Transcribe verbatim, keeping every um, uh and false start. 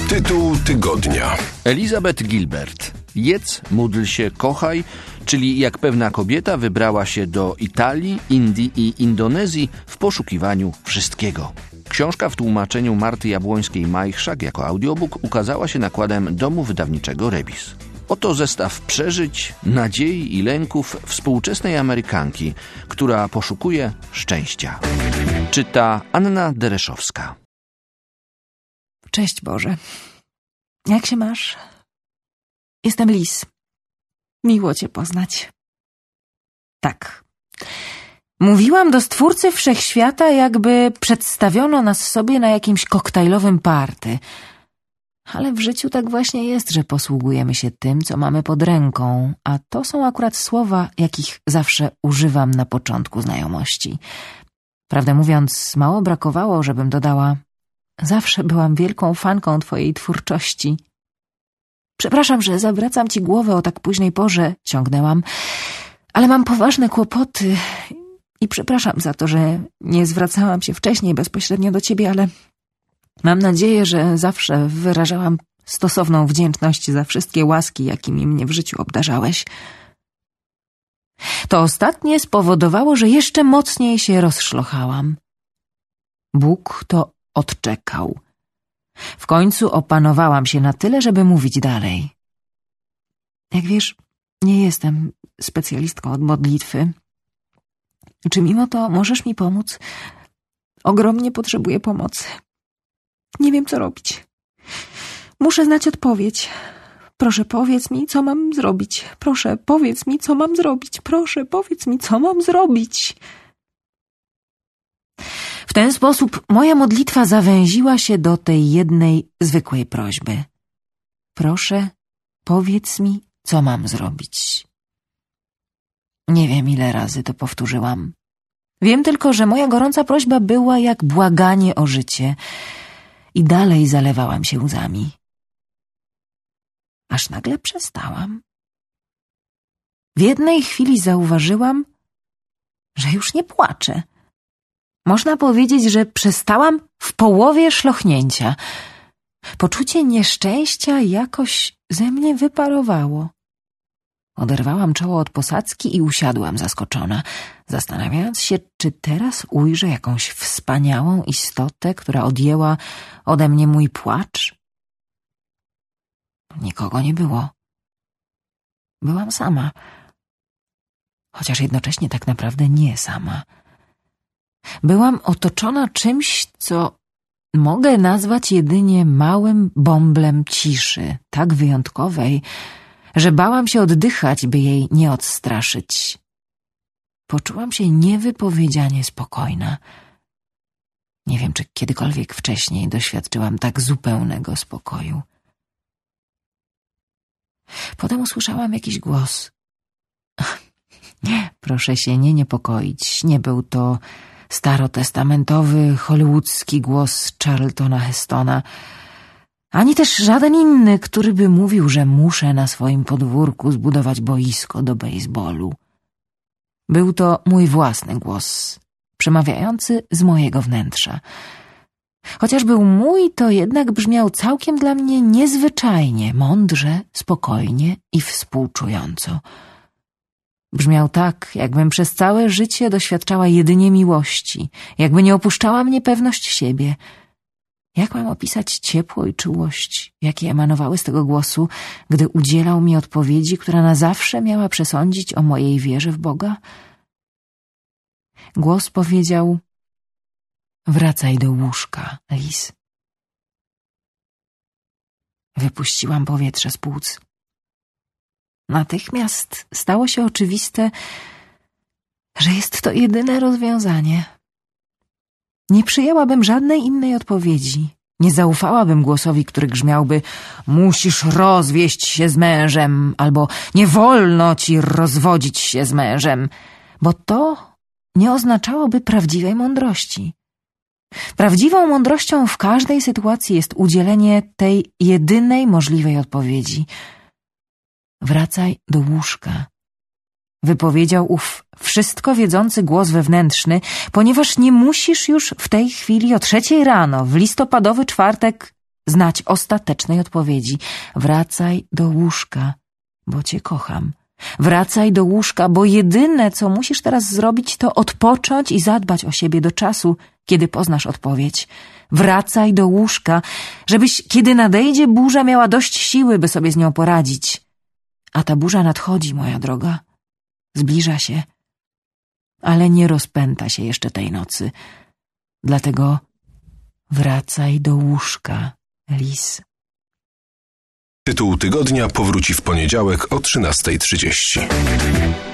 Tytuł tygodnia. Elizabeth Gilbert. Jedz, módl się, kochaj, czyli jak pewna kobieta wybrała się do Italii, Indii i Indonezji w poszukiwaniu wszystkiego. Książka w tłumaczeniu Marty Jabłońskiej-Majchrzak jako audiobook ukazała się nakładem domu wydawniczego Rebis. Oto zestaw przeżyć, nadziei i lęków współczesnej Amerykanki, która poszukuje szczęścia. Czyta Anna Dereszowska. Cześć Boże. Jak się masz? Jestem Liz. Miło Cię poznać. Tak. Mówiłam do Stwórcy Wszechświata, jakby przedstawiono nas sobie na jakimś koktajlowym party. Ale w życiu tak właśnie jest, że posługujemy się tym, co mamy pod ręką, a to są akurat słowa, jakich zawsze używam na początku znajomości. Prawdę mówiąc, mało brakowało, żebym dodała: zawsze byłam wielką fanką Twojej twórczości. Przepraszam, że zawracam Ci głowę o tak późnej porze, ciągnęłam, ale mam poważne kłopoty i przepraszam za to, że nie zwracałam się wcześniej bezpośrednio do Ciebie, ale mam nadzieję, że zawsze wyrażałam stosowną wdzięczność za wszystkie łaski, jakimi mnie w życiu obdarzałeś. To ostatnie spowodowało, że jeszcze mocniej się rozszlochałam. Bóg to odczekał. W końcu opanowałam się na tyle, żeby mówić dalej. Jak wiesz, nie jestem specjalistką od modlitwy. Czy mimo to możesz mi pomóc? Ogromnie potrzebuję pomocy. Nie wiem, co robić. Muszę znać odpowiedź. Proszę, powiedz mi, co mam zrobić. Proszę, powiedz mi, co mam zrobić. Proszę, powiedz mi, co mam zrobić. W ten sposób moja modlitwa zawęziła się do tej jednej zwykłej prośby. Proszę, powiedz mi, co mam zrobić. Nie wiem, ile razy to powtórzyłam. Wiem tylko, że moja gorąca prośba była jak błaganie o życie i dalej zalewałam się łzami. Aż nagle przestałam. W jednej chwili zauważyłam, że już nie płaczę. Można powiedzieć, że przestałam w połowie szlochnięcia. Poczucie nieszczęścia jakoś ze mnie wyparowało. Oderwałam czoło od posadzki i usiadłam zaskoczona, zastanawiając się, czy teraz ujrzę jakąś wspaniałą istotę, która odjęła ode mnie mój płacz. Nikogo nie było. Byłam sama, chociaż jednocześnie tak naprawdę nie sama. Byłam otoczona czymś, co mogę nazwać jedynie małym bąblem ciszy, tak wyjątkowej, że bałam się oddychać, by jej nie odstraszyć. Poczułam się niewypowiedzianie spokojna. Nie wiem, czy kiedykolwiek wcześniej doświadczyłam tak zupełnego spokoju. Potem usłyszałam jakiś głos. Proszę się nie niepokoić, nie był to starotestamentowy, hollywoodzki głos Charltona Hestona, ani też żaden inny, który by mówił, że muszę na swoim podwórku zbudować boisko do bejsbolu. Był to mój własny głos, przemawiający z mojego wnętrza. Chociaż był mój, to jednak brzmiał całkiem dla mnie niezwyczajnie, mądrze, spokojnie i współczująco. Brzmiał tak, jakbym przez całe życie doświadczała jedynie miłości, jakby nie opuszczała mnie pewność siebie. Jak mam opisać ciepło i czułość, jakie emanowały z tego głosu, gdy udzielał mi odpowiedzi, która na zawsze miała przesądzić o mojej wierze w Boga? Głos powiedział: wracaj do łóżka, Liz. Wypuściłam powietrze z płuc. Natychmiast stało się oczywiste, że jest to jedyne rozwiązanie. Nie przyjęłabym żadnej innej odpowiedzi. Nie zaufałabym głosowi, który grzmiałby: musisz rozwieść się z mężem, albo nie wolno ci rozwodzić się z mężem, bo to nie oznaczałoby prawdziwej mądrości. Prawdziwą mądrością w każdej sytuacji jest udzielenie tej jedynej możliwej odpowiedzi. Wracaj do łóżka. Wypowiedział ów wszystko wiedzący głos wewnętrzny, ponieważ nie musisz już w tej chwili o trzeciej rano, w listopadowy czwartek, znać ostatecznej odpowiedzi. Wracaj do łóżka, bo cię kocham. Wracaj do łóżka, bo jedyne, co musisz teraz zrobić, to odpocząć i zadbać o siebie do czasu, kiedy poznasz odpowiedź. Wracaj do łóżka, żebyś, kiedy nadejdzie burza, miała dość siły, by sobie z nią poradzić. A ta burza nadchodzi, moja droga. Zbliża się, ale nie rozpęta się jeszcze tej nocy. Dlatego wracaj do łóżka, lis. Tytuł tygodnia powróci w poniedziałek o trzynastej trzydzieści.